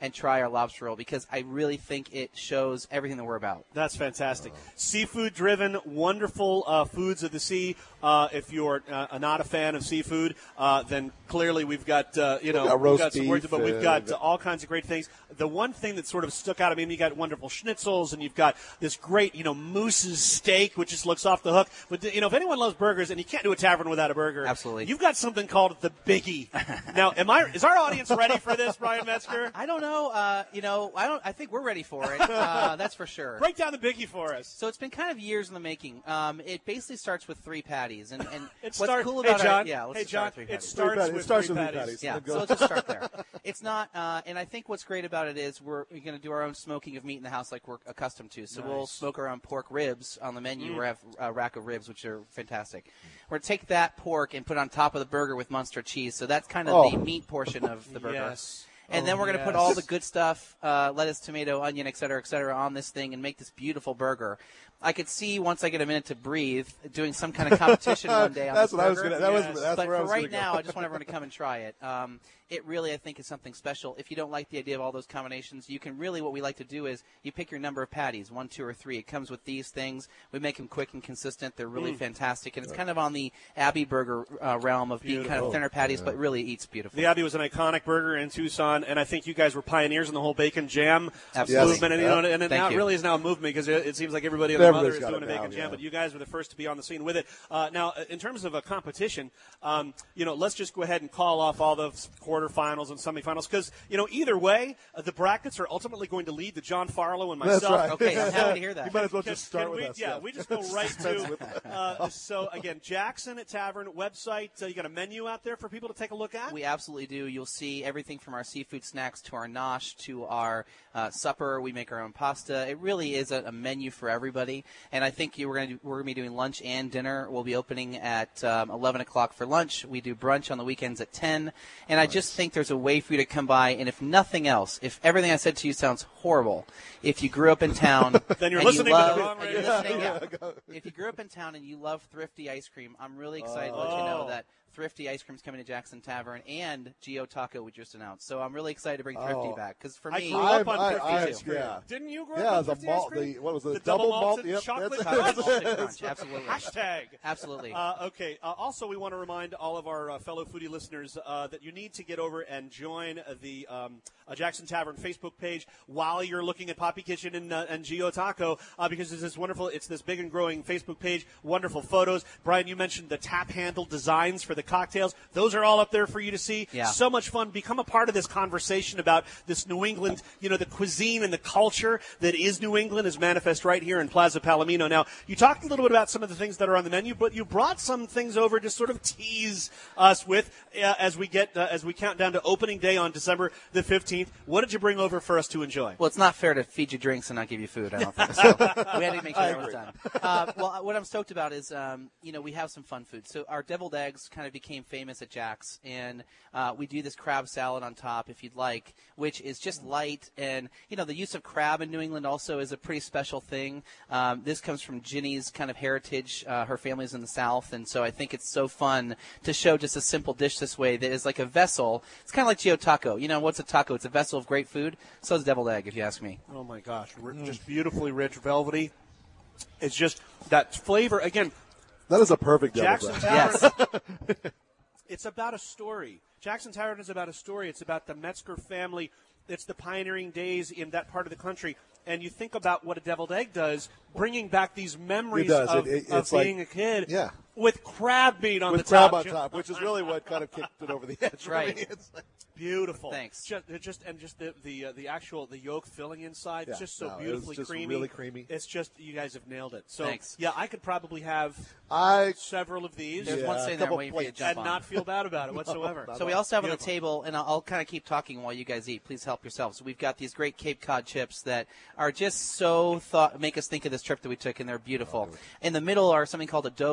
and try our lobster roll because I really think it shows everything that we're about. That's fantastic. Seafood-driven, wonderful uh, foods of the sea. Uh, if you're uh, not a fan of seafood, uh, then clearly we've got, uh, you know, got we've got roast some words, beef, but we've uh, got uh, all kinds of great things. The one thing that sort of stuck out, I mean, you got wonderful schnitzels, and you've got this great, you know, Moose's steak, which just looks off the hook. But, you know, if anyone loves burgers, and you can't do a tavern without a burger, absolutely, you've got something called the Biggie. Now, am I? Is our audience ready for this, Brian Metzger? I don't know. Uh, you know, I don't. I think we're ready for it. Uh, that's for sure. Break down the Biggie for us. So it's been kind of years in the making. Um, it basically starts with three patties, and, and it what's start, cool about hey John, our, yeah, let's hey John, start with three it patties. starts, it with, starts three with patties. three patties. Yeah, Go. so let's just start there. It's not, uh, and I think what's great about it is we're, we're going to do our own smoking of meat in the house like we're accustomed to. So nice. We'll smoke our own pork ribs on the menu. Mm. We have a rack of ribs, which are fantastic. We're going to take that pork and put it on top of the burger with Munster cheese. So that's kind of Oh. the meat portion of the burger. Yes. And oh, then we're going to yes. put all the good stuff, uh, lettuce, tomato, onion, et cetera, et cetera, on this thing and make this beautiful burger. I could see, once I get a minute to breathe, doing some kind of competition one day on that's this what burger. I was going to. That Yes. was. That's But where I for was right gonna now, go. I just want everyone to come and try it. Um, it really, I think, is something special. If you don't like the idea of all those combinations, you can really, what we like to do is you pick your number of patties, one, two, or three. It comes with these things. We make them quick and consistent. They're really Mm. fantastic. And it's kind of on the Abbey Burger uh, realm of being kind of thinner patties, but really eats beautiful. The Abbey was an iconic burger in Tucson, and I think you guys were pioneers in the whole bacon jam Absolutely. movement. And, you know, and it Thank now you. really is now a movement because it, it seems like everybody and their mother is Everybody's doing a got it bacon now, jam, yeah. but you guys were the first to be on the scene with it. Uh, now, in terms of a competition, um, you know, let's just go ahead and call off all the quarterfinals and semifinals because, you know, either way, uh, the brackets are ultimately going to lead to John Farlow and myself. That's right. Okay, I'm happy to hear that. You might as well Can- just start can with we, us. Yeah, we just go right to. Uh, so again, Jackson at Tavern website. Uh, you got a menu out there for people to take a look at. We absolutely do. You'll see everything from our seafood snacks to our nosh to our uh, supper. We make our own pasta. It really is a, a menu for everybody. And I think you, we're going to we're going to be doing lunch and dinner. We'll be opening at um, eleven o'clock for lunch. We do brunch on the weekends at ten. And nice. I just think there's a way for you to come by. And if nothing else, if everything I said to you sounds horrible, if you grew up in town, then you're and listening you love, to the wrong and radio. you're listening, Yeah, yeah. go. If you grew up in town and you love Thrifty ice cream, I'm really excited Oh. to let you know that Thrifty ice cream's coming to Jackson Tavern and Geo Taco we just announced. So I'm really excited to bring Thrifty Oh. back because for I me, grew up I- on I- Thrifty I- ice cream. yeah. Didn't you grow Yeah, up on the Thrifty malt- ice cream? the- what was it, The double double malt- malted yep, chocolate that's- crunch. Malted Crunch, absolutely. Hashtag. Absolutely. Uh, okay. Uh, also, we want to remind all of our uh, fellow foodie listeners uh, that you need to get over and join the um, uh, Jackson Tavern Facebook page while you're looking at Poppy Kitchen and, uh, and Geo Taco uh, because it's this wonderful, it's this big and growing Facebook page, wonderful photos. Brian, you mentioned the tap handle designs for the cocktails. Those are all up there for you to see. Yeah. So much fun. Become a part of this conversation about this New England, you know, the cuisine and the culture that is New England is manifest right here in Plaza Palomino. Now, you talked a little bit about some of the things that are on the menu, but you brought some things over to sort of tease us with uh, as we get uh, as we count down to opening day on December the fifteenth. What did you bring over for us to enjoy? Well, it's not fair to feed you drinks and not give you food, I don't think. So we had to make sure that was done. Uh, well, what I'm stoked about is, um, you know, we have some fun food. So our deviled eggs kind of became famous at Jack's, and uh, we do this crab salad on top, if you'd like, which is just light. And, you know, the use of crab in New England also is a pretty special thing. Um, this comes from Ginny's kind of heritage. Uh, her family's in the South, and so I think it's so fun to show just a simple dish this way that is like a vessel. It's kind of like Geo Taco. You know, what's a taco? It's a vessel of great food. So is deviled egg, if you ask me. Oh, my gosh. R- Just beautifully rich, velvety. It's just that flavor. Again, That is a perfect double Jackson bread. Tavern. Yes. It's about a story. Jackson Tavern is about a story. It's about the Metzger family. It's the pioneering days in that part of the country. And you think about what a deviled egg does, bringing back these memories It does. of, It- it- of it's like- being a kid yeah. with crab meat on With the crab top. on top, which is really what kind of kicked it over the edge. for Right. me. It's like- Beautiful. Thanks. Just, it just and just the the, uh, the actual the yolk filling inside. Yeah, It's just so no, it was beautifully just creamy. really creamy. It's just you guys have nailed it. So Thanks. yeah, I could probably have I several of these There's Yeah, one a sitting there couple waiting for you to plates. jump and on. not feel bad about it whatsoever. not So we all. also have on the Beautiful. table, and I'll, I'll kind of keep talking while you guys eat. Please help yourselves. We've got these great Cape Cod chips that are just so thought make us think of this trip that we took, and they're beautiful. In the middle are something called a doughboy,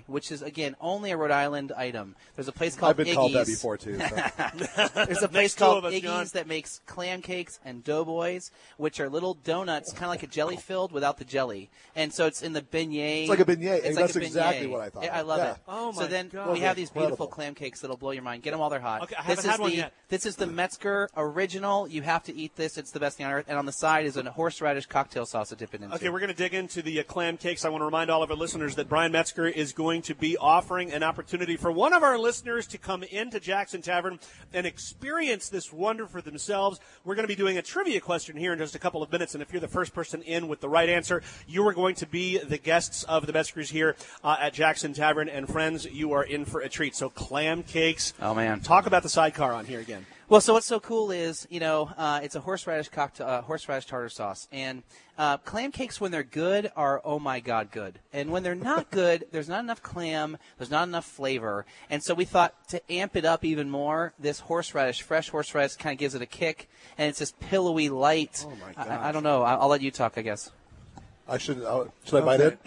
which is, again, only a Rhode Island item. There's a place called I've been Iggy's. called that before, too. So. There's a place two called of us, John. Iggy's that makes clam cakes and doughboys, which are little donuts, kind of like a jelly filled without the jelly. And so it's in the beignet. It's like a beignet. It's That's like a exactly beignet. what I thought. I love Yeah. it. Oh, my So then God. we have these beautiful Incredible. clam cakes that'll blow your mind. Get them while they're hot. Okay, I this haven't is had one the, yet. This is the Metzger original. You have to eat this. It's the best thing on earth. And on the side is a horseradish cocktail sauce to dip it into. Okay, we're going to dig into the uh, clam cakes. I want to remind all of our listeners that Brian Metzger is going to be offering an opportunity for one of our listeners to come into Jackson Tavern and experience this wonder for themselves. We're going to be doing a trivia question here in just a couple of minutes, and if you're the first person in with the right answer, you are going to be the guests of the Metzgers here uh, at Jackson Tavern. And friends, you are in for a treat. So clam cakes. Oh, man. Talk about the sidecar on here again. Well, so what's so cool is, you know, uh, it's a horseradish cocktail, uh, horseradish tartar sauce, and uh, clam cakes when they're good are oh my god good, and when they're not good, there's not enough clam, there's not enough flavor, and so we thought to amp it up even more, this horseradish, fresh horseradish, kind of gives it a kick, and it's this pillowy light. Oh my I, gosh. I don't know. I'll, I'll let you talk, I guess. I should. Uh, should I bite it?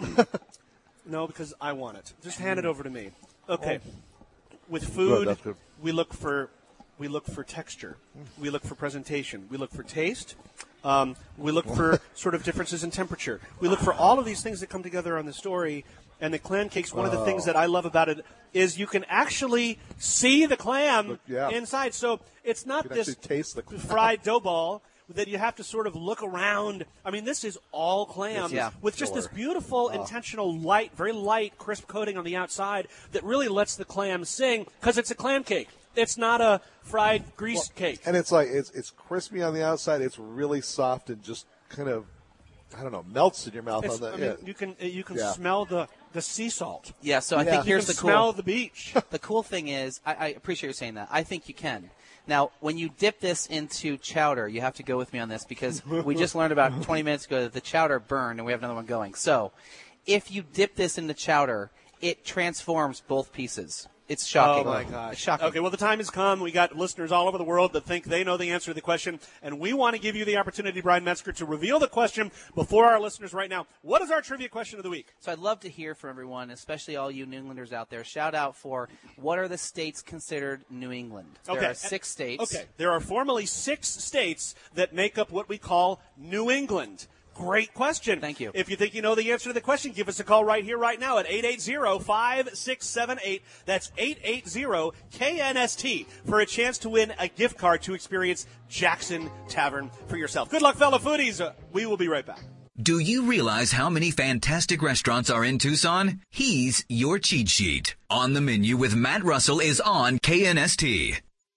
No, because I want it. Just hand it over to me. Okay. With Good, food, that's good. we look for we look for texture, we look for presentation, we look for taste, um, we look for sort of differences in temperature. We look for all of these things that come together on the story. And the clam cakes, one of the things that I love about it is you can actually see the clam Look, yeah. inside. So it's not You can this actually taste the clam. fried dough ball that you have to sort of look around. I mean, this is all clam Yeah. with just this Sure. beautiful, intentional, light, very light, crisp coating on the outside that really lets the clam sing because it's a clam cake. It's not a fried grease cake. And it's like it's it's crispy on the outside. It's really soft and just kind of I don't know melts in your mouth It's- on the. I mean, yeah. you can you can Yeah. smell the, the sea salt. Yeah, so I Yeah. think You here's can the cool. smell the beach. The cool thing is, I, I appreciate you saying that. I think you can. Now, when you dip this into chowder, you have to go with me on this because we just learned about twenty minutes ago that the chowder burned, and we have another one going. So, if you dip this into chowder, it transforms both pieces. It's shocking. Oh, my gosh. It's shocking. Okay, well, the time has come. We got listeners all over the world that think they know the answer to the question, and we want to give you the opportunity, Brian Metzger, to reveal the question before our listeners right now. What is our trivia question of the week? So I'd love to hear from everyone, especially all you New Englanders out there. Shout out for what are the states considered New England? There Okay. are six states. Okay, there are formally six states that make up what we call New England. Great question. Thank you. If you think you know the answer to the question, give us a call right here, right now at eight eight zero, five six seven eight. That's eight eight zero K N S T for a chance to win a gift card to experience Jackson Tavern for yourself. Good luck, fellow foodies. Uh, we will be right back. Do you realize how many fantastic restaurants are in Tucson? He's your cheat sheet. On the Menu with Matt Russell is on K N S T.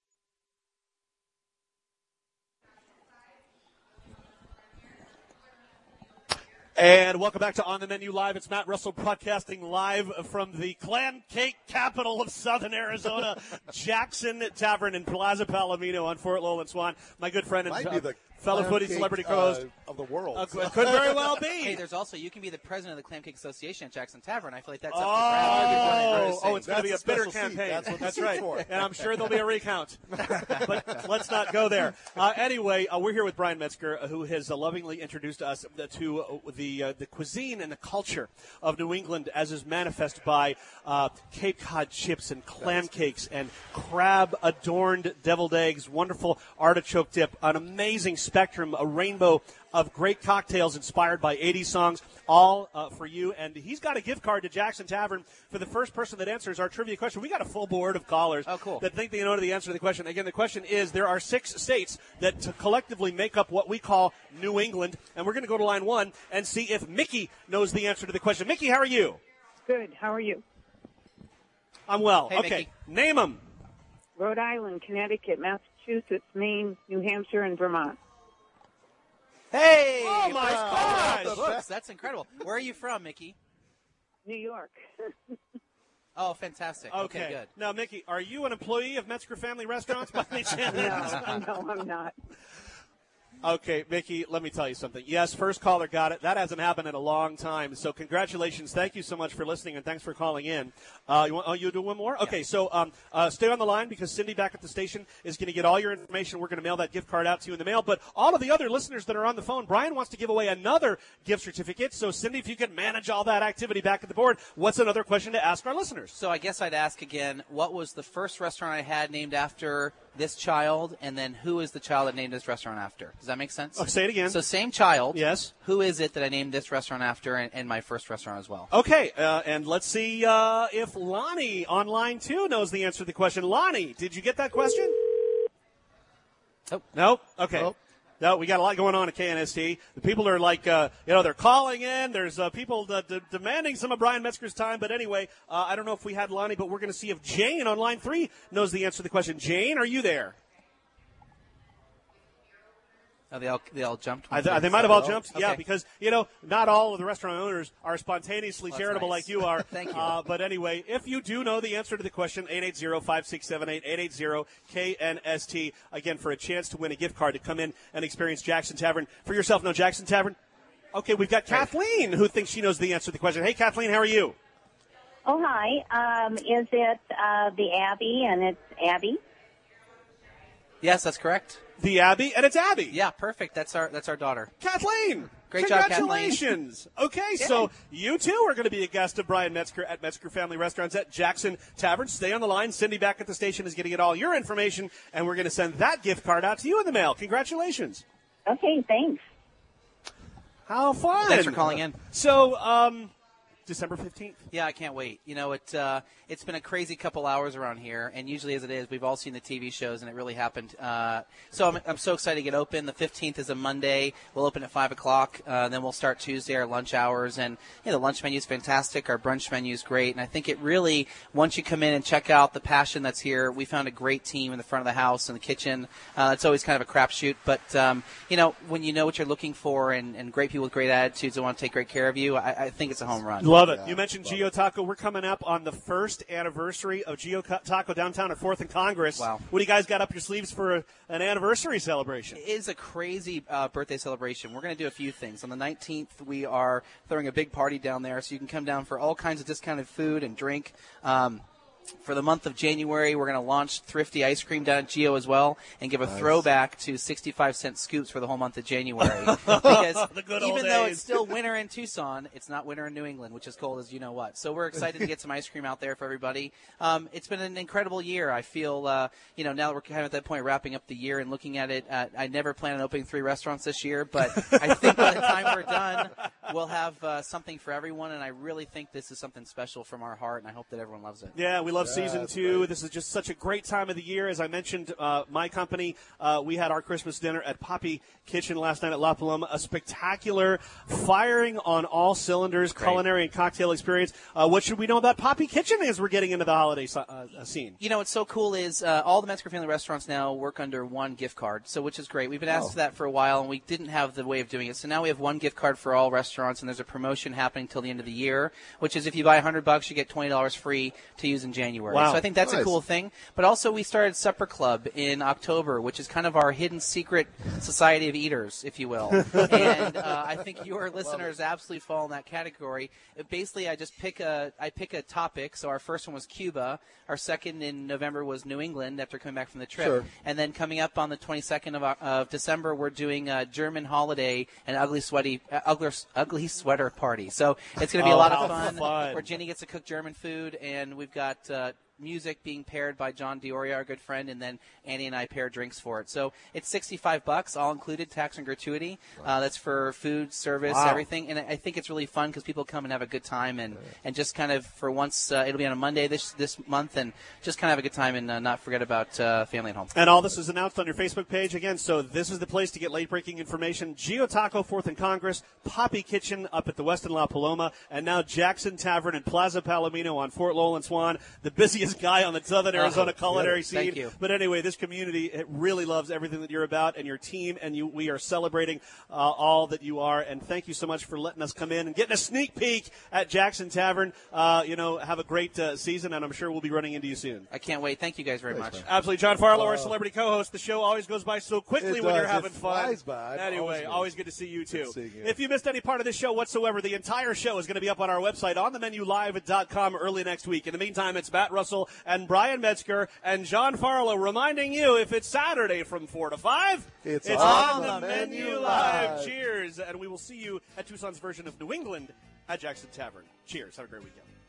And welcome back to On the Menu Live. It's Matt Russell broadcasting live from the clam cake capital of Southern Arizona, Jackson Tavern in Plaza Palomino on Fort Lowland Swan. My good friend and Might uh, be the fellow clam foodie cake, celebrity uh, co-host of the world. Uh, could could very well be. Hey, there's also, you can be the president of the Clam Cake Association at Jackson Tavern. I feel like that's Oh, up for grabs. oh, it's going to be a That's a bitter special seat. campaign. That's what the That's seat's right. for. And I'm sure there'll be a recount. But let's not go there. Uh, anyway, uh, we're here with Brian Metzger, uh, who has uh, lovingly introduced us to uh, the uh, the cuisine and the culture of New England as is manifest by uh, Cape Cod chips and clam cakes and crab-adorned deviled eggs, wonderful artichoke dip, an amazing spectrum, a rainbow of great cocktails inspired by eighties songs, all uh, for you. And he's got a gift card to Jackson Tavern for the first person that answers our trivia question. We got a full board of callers Oh, cool. that think they know the answer to the question. Again, the question is, there are six states that t- collectively make up what we call New England. And we're going to go to line one and see if Mickey knows the answer to the question. Mickey, how are you? Good. How are you? I'm well. Hey, okay, Mickey. name them. Rhode Island, Connecticut, Massachusetts, Maine, New Hampshire, and Vermont. Hey! Oh, my gosh! gosh. That's incredible. Where are you from, Mickey? New York. Oh, fantastic. Okay, Okay, good. Now, Mickey, are you an employee of Metzger Family Restaurants by any chance? No, no, I'm not. Okay, Mickey, let me tell you something. Yes, first caller got it. That hasn't happened in a long time. So congratulations. Thank you so much for listening, and thanks for calling in. Uh, you want, oh, you do one more? Okay, so um, uh, stay on the line because Cindy back at the station is going to get all your information. We're going to mail that gift card out to you in the mail. But all of the other listeners that are on the phone, Brian wants to give away another gift certificate. So, Cindy, if you could manage all that activity back at the board, what's another question to ask our listeners? So I guess I'd ask again, what was the first restaurant I had named after this child, and then who is the child that named this restaurant after? Does that make sense? Oh, say it again. So same child. Yes. Who is it that I named this restaurant after, and, and my first restaurant as well? Okay, uh, and let's see uh, if Lonnie on line two knows the answer to the question. Lonnie, did you get that question? Nope. Nope. Okay. Nope. No, we got a lot going on at K N S T. The people are like, uh, you know, they're calling in. There's uh, people d- d- demanding some of Brian Metzger's time. But anyway, uh, I don't know if we had Lonnie, but we're going to see if Jane on line three knows the answer to the question. Jane, are you there? Oh, they all they all jumped. I th- they might have all jumped. Okay. Yeah, because, you know, not all of the restaurant owners are spontaneously Well, charitable nice. like you are. Thank you. Uh, but anyway, if you do know the answer to the question, eight eight zero, five six seven eight, eight eight zero, K N S T, again, for a chance to win a gift card to come in and experience Jackson Tavern for yourself. No, Jackson Tavern? Okay, we've got Kathleen who thinks she knows the answer to the question. Hey, Kathleen, how are you? Oh, hi. Um, is it uh, the Abbey, and it's Abby? Yes, that's correct. The Abbey, and it's Abby. Yeah, perfect. That's our that's our daughter. Kathleen. Great job, Kathleen. Congratulations. Okay, so you too are going to be a guest of Brian Metzger at Metzger Family Restaurants at Jackson Tavern. Stay on the line. Cindy back at the station is going to get all your information, and we're going to send that gift card out to you in the mail. Congratulations. Okay, thanks. How fun. Thanks for calling in. So, um, December fifteenth. Yeah, I can't wait. You know, it, uh, it's been a crazy couple hours around here, and usually as it is, we've all seen the T V shows, and it really happened. Uh, so I'm, I'm so excited to get open. The fifteenth is a Monday. We'll open at five o'clock. Uh, then we'll start Tuesday, our lunch hours. And you know, the lunch menu is fantastic. Our brunch menu is great. And I think it really, once you come in and check out the passion that's here, we found a great team in the front of the house and the kitchen. Uh, it's always kind of a crapshoot. But, um, you know, when you know what you're looking for and, and great people with great attitudes that want to take great care of you, I, I think it's a home run. Love it. Yeah, you mentioned love Gio Taco. We're coming up on the first anniversary of Gio Taco downtown at fourth and Congress. Wow. What do you guys got up your sleeves for a, an anniversary celebration? It is a crazy uh, birthday celebration. We're going to do a few things. On the nineteenth, we are throwing a big party down there, so you can come down for all kinds of discounted food and drink. Um, For the month of January, we're going to launch Thrifty Ice Cream down at Geo as well and give a Nice. throwback to sixty-five cent scoops for the whole month of January. Because The good old even though days. it's still winter in Tucson, it's not winter in New England, which is cold as you know what. So we're excited to get some ice cream out there for everybody. Um, it's been an incredible year. I feel, uh, you know, now that we're kind of at that point wrapping up the year and looking at it, uh, I never plan on opening three restaurants this year, but I think by the time we're done, we'll have uh, something for everyone, and I really think this is something special from our heart, and I hope that everyone loves it. Yeah, we love Yeah, season that's two. great. This is just such a great time of the year. As I mentioned, uh, my company, uh, we had our Christmas dinner at Poppy Kitchen last night at La Paloma. A spectacular, firing on all cylinders, culinary and cocktail experience. Uh, what should we know about Poppy Kitchen as we're getting into the holiday uh, uh, scene? You know, what's so cool is uh, all the Metzger Family restaurants now work under one gift card, so which is great. We've been asked Oh. for that for a while, and we didn't have the way of doing it. So now we have one gift card for all restaurants, and there's a promotion happening till the end of the year, which is if you buy one hundred bucks, you get twenty dollars free to use in January. Wow. So I think that's Nice. a cool thing. But also we started Supper Club in October, which is kind of our hidden secret society of eaters, if you will. and uh, I think your listeners absolutely fall in that category. Uh, Basically, I just pick a I pick a topic. So our first one was Cuba. Our second in November was New England after coming back from the trip. Sure. And then coming up on the twenty-second of, uh, of December, we're doing a German holiday and ugly sweaty uh, ugly, ugly sweater party. So it's going to be Oh, a lot how of fun, fun. where Jenny gets to cook German food, and we've got uh, music being paired by John Dioria, our good friend, and then Annie and I pair drinks for it. So it's sixty-five bucks, all included, tax and gratuity. Uh, that's for food, service, Wow. everything. And I think it's really fun because people come and have a good time, and, and just kind of for once, uh, it'll be on a Monday this this month, and just kind of have a good time and uh, not forget about uh, family at home. And all this is announced on your Facebook page. Again, so this is the place to get late-breaking information. Gio Taco, fourth and Congress, Poppy Kitchen up at the Westin La Paloma, and now Jackson Tavern and Plaza Palomino on Fort Lowell and Swan, the busiest busiest guy on the Southern Arizona oh, culinary good. scene. Thank you. But anyway, this community it really loves everything that you're about and your team, and you, we are celebrating uh, all that you are. And thank you so much for letting us come in and getting a sneak peek at Jackson Tavern. Uh, you know, have a great uh, season, and I'm sure we'll be running into you soon. I can't wait. Thank you guys very Thanks, much. man. Absolutely. John Farlow, Uh, our celebrity co-host. The show always goes by so quickly It when does. you're having It fun. flies by. Anyway, Always always, is. good to see you, too. Good seeing you. If you missed any part of this show whatsoever, the entire show is going to be up on our website, on the menu live dot com, early next week. In the meantime, it's Matt Russell and Brian Metzger and John Farlow reminding you, if it's Saturday from four to five, It's it's on on, the the menu, Menu live. Live. Cheers. And we will see you at Tucson's version of New England at Jackson Tavern. Cheers. Have a great weekend.